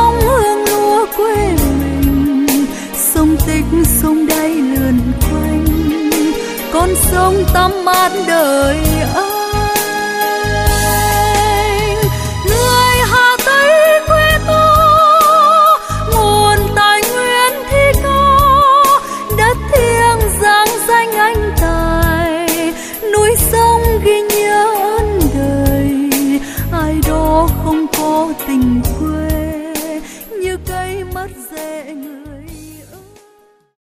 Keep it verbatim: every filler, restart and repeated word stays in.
bóng hương lúa quê mình. Sông Tích sông đáy lượn quanh, con sông tắm mát đời